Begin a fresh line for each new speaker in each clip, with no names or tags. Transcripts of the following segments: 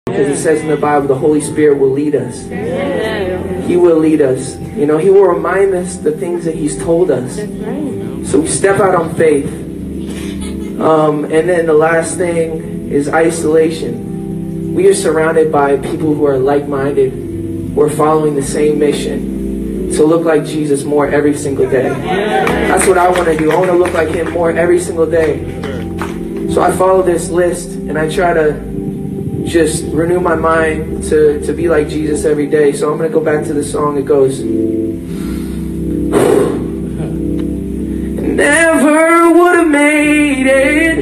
Because it says in the Bible, the Holy Spirit will lead us. He will lead us. You know, He will remind us the things that He's told us. So we step out on faith. And then the last thing is isolation. We are surrounded by people who are like-minded, who are following the same mission to look like Jesus more every single day. That's what I want to do. I want to look like Him more every single day. So I follow this list and I try to just renew my mind to be like Jesus every day. So I'm going to go back to the song. It goes, never would have made it.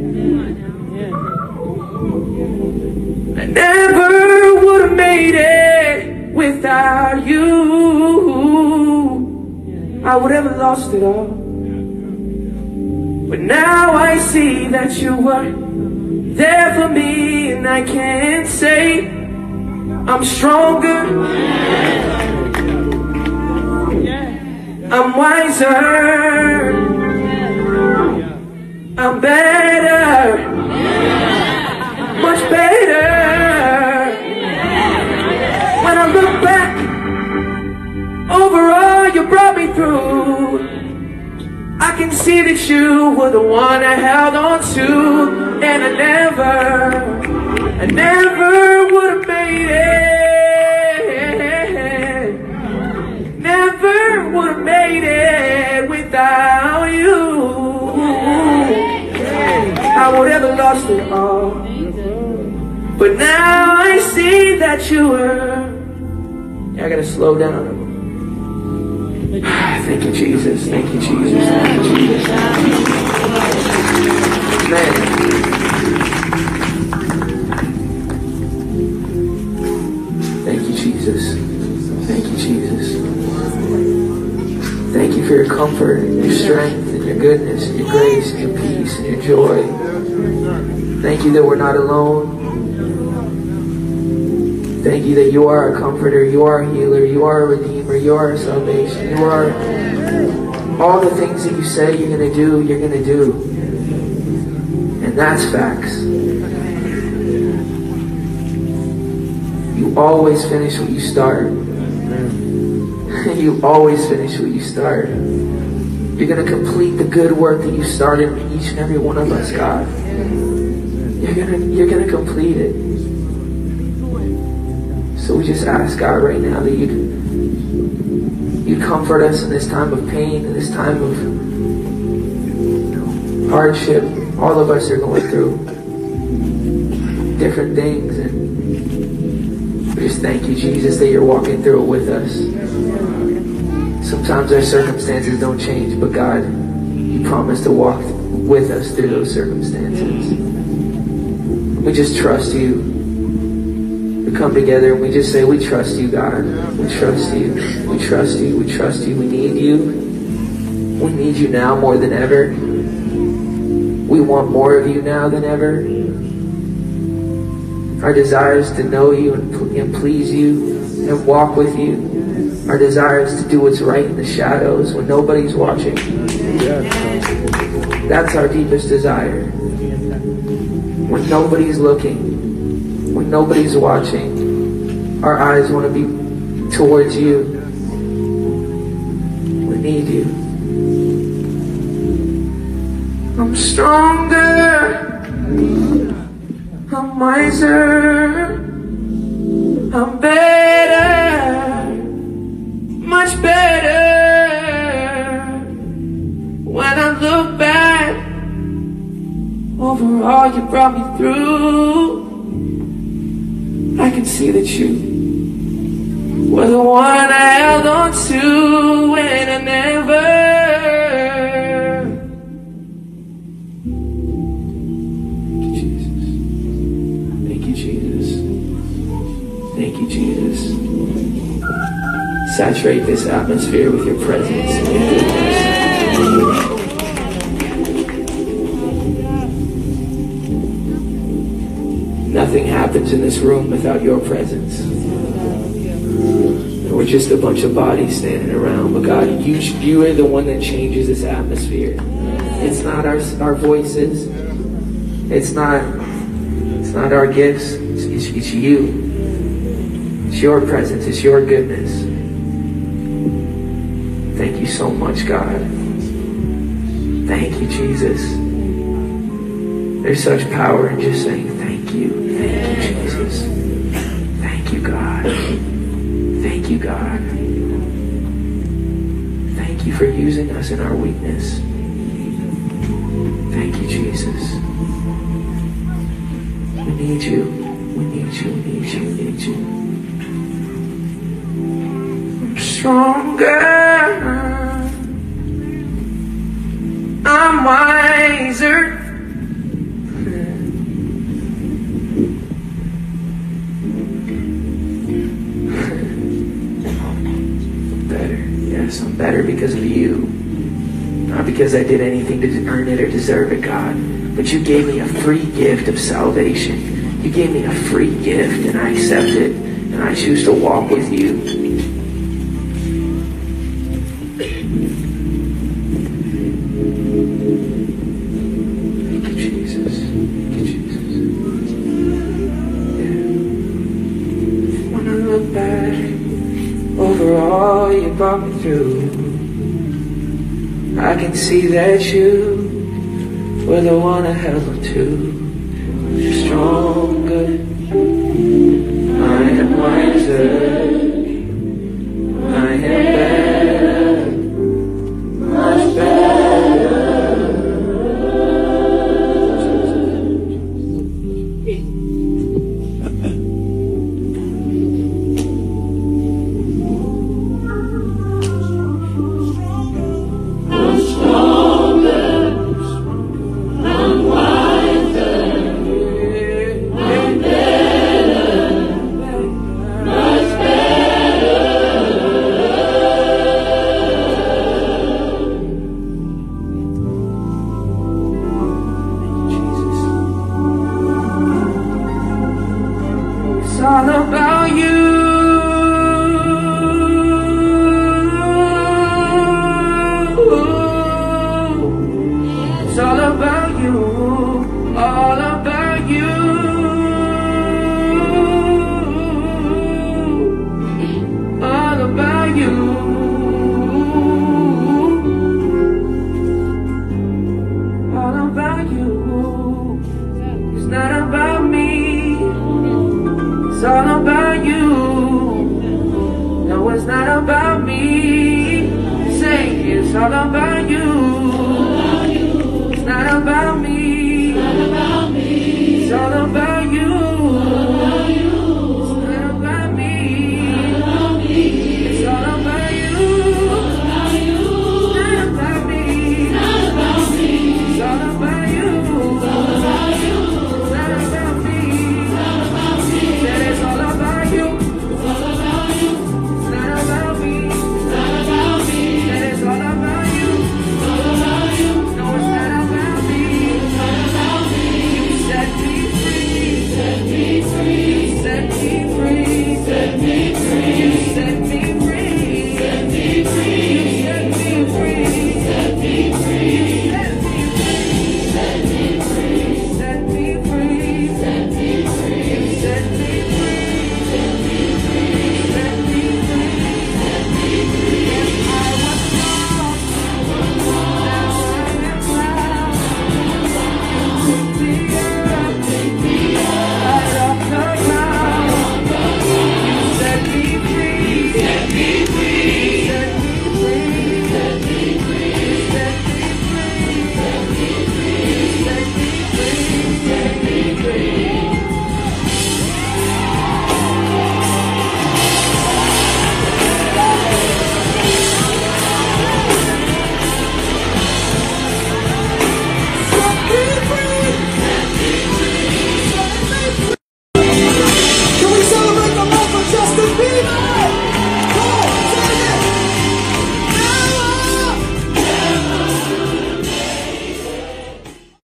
I never would have made it without you. I would have lost it all. But now I see that you were there for me, and I can't say I'm stronger, I'm wiser, I'm better, much better. When I look back over all you brought me through, I can see that you were the one I held on to. And I never would have made it. Never would have made it without you. I would have lost it all. But now I see that you were. I gotta slow down. Thank you, Jesus. Thank you, Jesus. Thank you, Jesus. Man. Thank you, Jesus. Thank you, Jesus. Thank you for your comfort, and your strength, and your goodness, and your grace, and your peace, and your joy. Thank you that we're not alone. Thank you that you are a comforter, you are a healer, you are a redeemer, you are a salvation, you are all the things that you say you're going to do, you're going to do. And that's facts. You always finish what you start. You always finish what you start. You're going to complete the good work that you started in each and every one of us, God. You're going to complete it. So we just ask, God, right now that you'd comfort us in this time of pain, in this time of hardship. All of us are going through different things, and we just thank you, Jesus, that you're walking through it with us. Sometimes our circumstances don't change, but God, you promise to walk with us through those circumstances. We just trust you. We come together and we just say, we trust you, God. We trust you. We trust you. We trust you. We need you. We need you now more than ever. We want more of you now than ever. Our desire is to know you and please you and walk with you. Our desire is to do what's right in the shadows when nobody's watching. That's our deepest desire. When nobody's looking. When nobody's watching, our eyes want to be towards you. We need you. I'm stronger. I'm wiser. I'm better. Much better. When I look back over all you brought me through, I can see that you were the one I held on to, and I never. Thank you, Jesus. Thank you, Jesus. Saturate this atmosphere with your presence and your goodness. Nothing happens in this room without your presence. We're just a bunch of bodies standing around. But God, you are the one that changes this atmosphere. It's not our voices. It's not not our gifts. It's you. It's your presence. It's your goodness. Thank you so much, God. Thank you, Jesus. There's such power in just saying thank you. Thank you, Jesus. Thank you, God. Thank you, God. Thank you for using us in our weakness. Thank you, Jesus. We need you. We need you. We need you. We need you. I'm stronger. I'm wiser. I'm better. Yes, I'm better because of you. Not because I did anything to earn it or deserve it, God. But you gave me a free gift of salvation. You gave me a free gift, and I accept it. And I choose to walk with you. Thank you, Jesus. Thank you, Jesus. Yeah. When I look back over all you brought me through, I can see that you were the one I held on to. Stronger, I am wiser, I am better, much better. It's all about you. It's all about you. All about you. All about you. All about you. It's not about me. It's all about you. No, it's not about me. Say it's all about you. It's not about me. It's all about